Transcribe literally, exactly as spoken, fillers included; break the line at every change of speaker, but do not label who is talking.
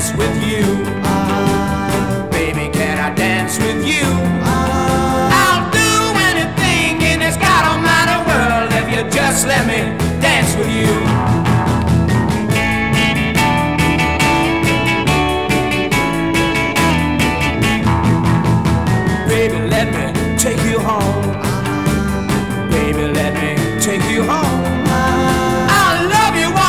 dance with you? Baby, can I dance with you? I'll do anything in this God almighty world if you just let me dance with you. Baby, let me take you home.